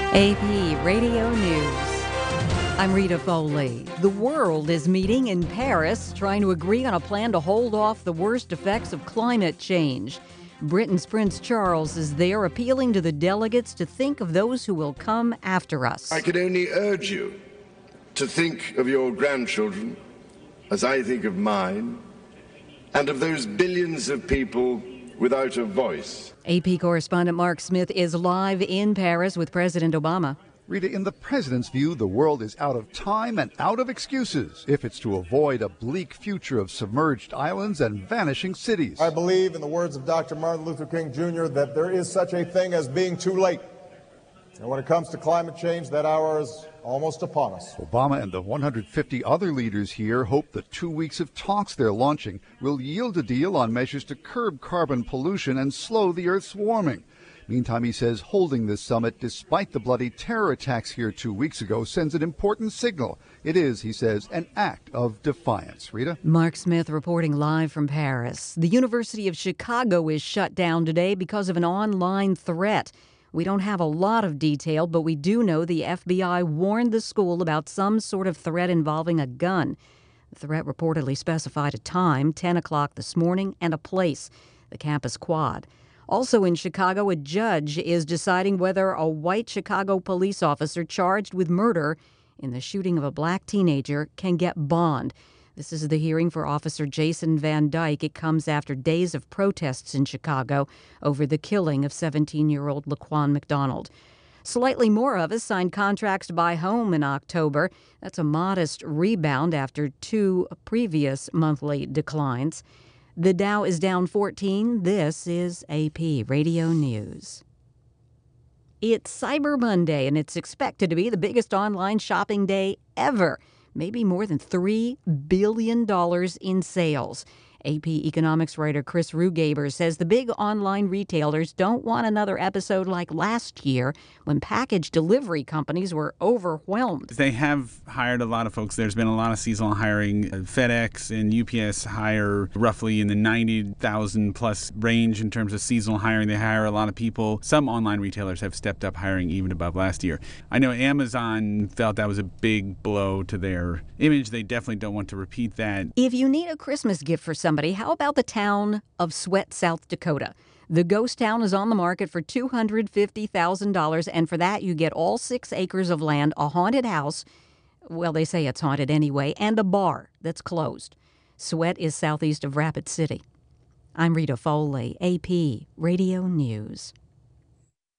AP Radio News. I'm Rita Foley. The world is meeting in Paris, trying to agree on a plan to hold off the worst effects of climate change. Britain's Prince Charles is there, appealing to the delegates to think of those who will come after us. I can only urge you to think of your grandchildren as I think of mine, and of those billions of people without a voice. AP correspondent Mark Smith is live in Paris with President Obama. Rita, in the president's view, the world is out of time and out of excuses if it's to avoid a bleak future of submerged islands and vanishing cities. I believe, in the words of Dr. Martin Luther King Jr., that there is such a thing as being too late. And when it comes to climate change, that hour is almost upon us. Obama and the 150 other leaders here hope the 2 weeks of talks they're launching will yield a deal on measures to curb carbon pollution and slow the Earth's warming. Meantime, he says holding this summit, despite the bloody terror attacks here 2 weeks ago, sends an important signal. It is, he says, an act of defiance. Rita? Mark Smith reporting live from Paris. The University of Chicago is shut down today because of an online threat. We don't have a lot of detail, but we do know the FBI warned the school about some sort of threat involving a gun. The threat reportedly specified a time, 10 o'clock this morning, and a place, the campus quad. Also in Chicago, a judge is deciding whether a white Chicago police officer charged with murder in the shooting of a black teenager can get bond. This is the hearing for Officer Jason Van Dyke. It comes after days of protests in Chicago over the killing of 17-year-old Laquan McDonald. Slightly more of us signed contracts to buy home in October. That's a modest rebound after 2 previous monthly declines. The Dow is down 14. This is AP Radio News. It's Cyber Monday, and it's expected to be the biggest online shopping day ever. Maybe more than $3 billion in sales. AP economics writer Chris Rugaber says the big online retailers don't want another episode like last year when package delivery companies were overwhelmed. They have hired a lot of folks. There's been a lot of seasonal hiring. FedEx and UPS hire roughly in the 90,000 plus range in terms of seasonal hiring. They hire a lot of people. Some online retailers have stepped up hiring even above last year. I know Amazon felt that was a big blow to their image. They definitely don't want to repeat that. If you need a Christmas gift for somebody, how about the town of Sweat, South Dakota? The ghost town is on the market for $250,000, and for that you get all 6 acres of land, a haunted house, well, they say it's haunted anyway, and a bar that's closed. Sweat is southeast of Rapid City. I'm Rita Foley, AP Radio News.